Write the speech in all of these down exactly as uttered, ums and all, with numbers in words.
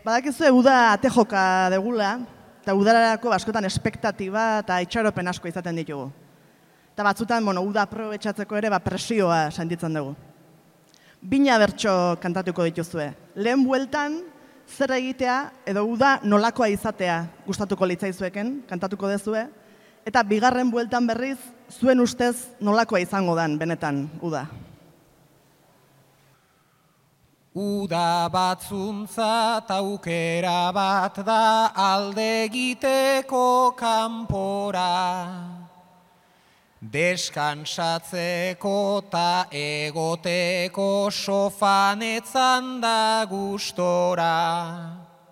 Badakizue uda ate joka degula, eta udararako askotan espektatiba eta itxaropen asko izaten ditugu. Eta batzutan, bueno, uda aprobetxatzeko ere ba, presioa sentitzen dugu. Bina bertso kantatuko dituzue. Lehen bueltan, zer egitea edo uda nolakoa izatea gustatuko litzaizueken, kantatuko dezue, eta bigarren bueltan berriz, zuen ustez nolakoa izango dan benetan uda. Uda batzuntzat aukera bat da alde egiteko kanpora. Deskansatzeko ta egoteko sofanetzan da gustora.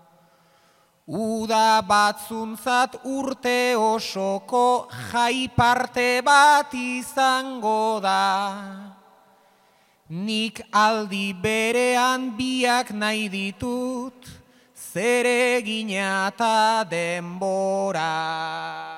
Uda batzuntzat urte osoko jai parte bat izango da. Nik aldi berean biak nahi ditut, zeregina eta denbora.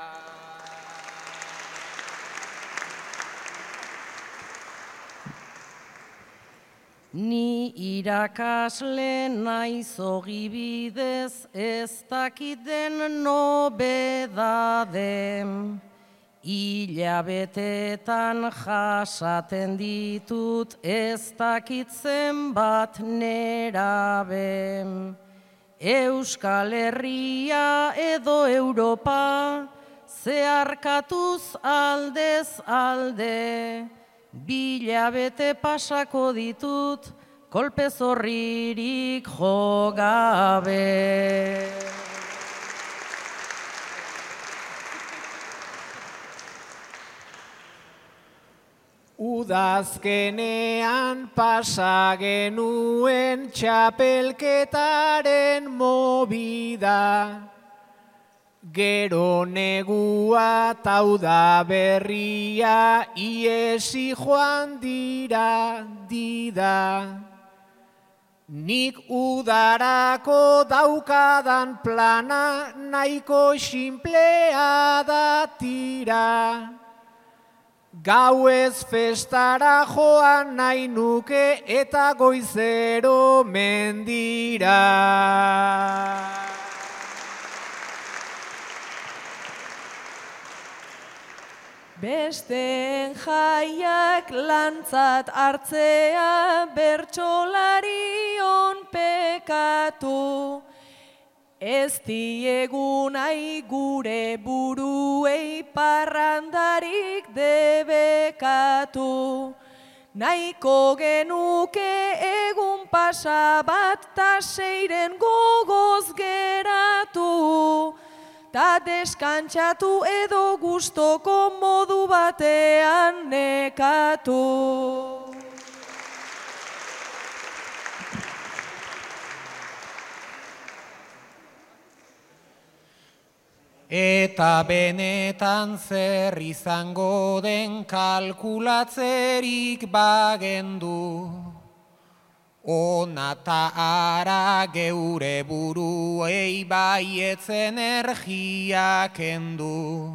Ni irakasle naiz ogibidez, ez dakiten nobedadem. Hilabetetan jasaten ditut, ez dakitzen bat nerabem. Euskal Herria edo Europa, zeharkatuz aldez alde. Bilabete pasako ditut, kolpe zorririk jo gabe. Udazkenean pasa genuen txapelketaren movida. Gero negua tauda berria iesi joan dira dida. Nik udarako daukadan plana nahiko sinplea da tira. Gauez festara joan nahi nuke eta goizero mendira. Besteen jaiak lantzat hartzea bertsolarion pekatu. Ez diegu nahi gure buruei parrandarik debekatu. Nahiko genuke egun pasa bat ta seiren gogoz geratu. Ta deskantsatu edo gustoko modu batean nekatu. Eta benetan zer izango den kalkulatzerik bagendu. Ona ta ara geure buruei baietz energia kendu.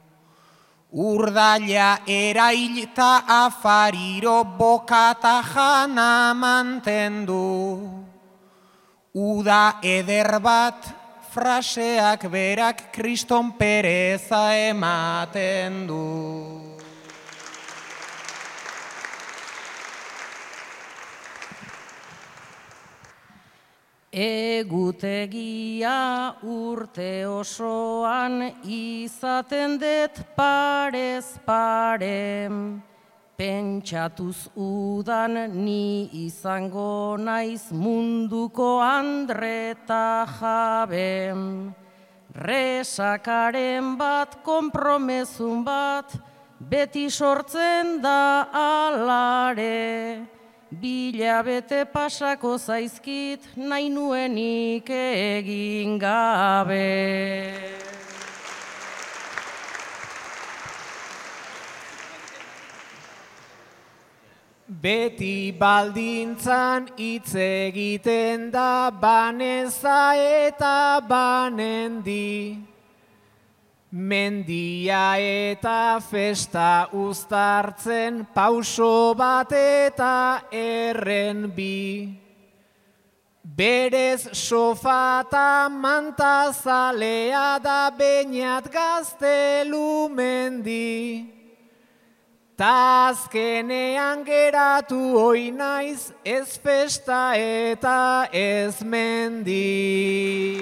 Urdaila erail ta afariro bokata jana mantendu. Uda eder bat fraseak berak kriston pereza ematen du. Egutegia urte osoan izaten det parez pare. Pentsatuz udan ni izango naiz munduko andreta jabe. Resakaren bat, konpromezun bat, beti sortzen da alare. Bilabete pasako zaizkit, nahi nuenik egin gabe. Beti baldintzan hitz egiten da baneza eta banendi. Mendia eta festa uztartzen pauso bat eta erren bi. Berez sofata mantazalea da Beñat Gaztelumendi. Ta azkenean geratu hoi naiz ez festa eta ez mendi.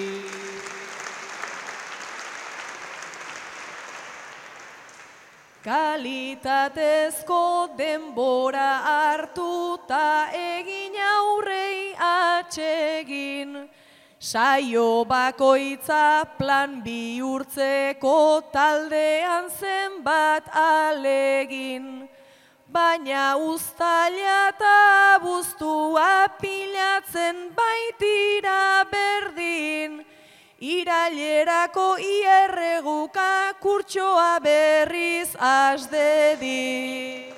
Kalitatezko denbora hartu ta egin aurrei atsegin. Saio bakoitza plan bihurtzeko taldean zenbat alegin. Baina uztaila eta abuztua pilatzen baitira berdin. Irailerako ierreguka kurtsoa berriz has dedin.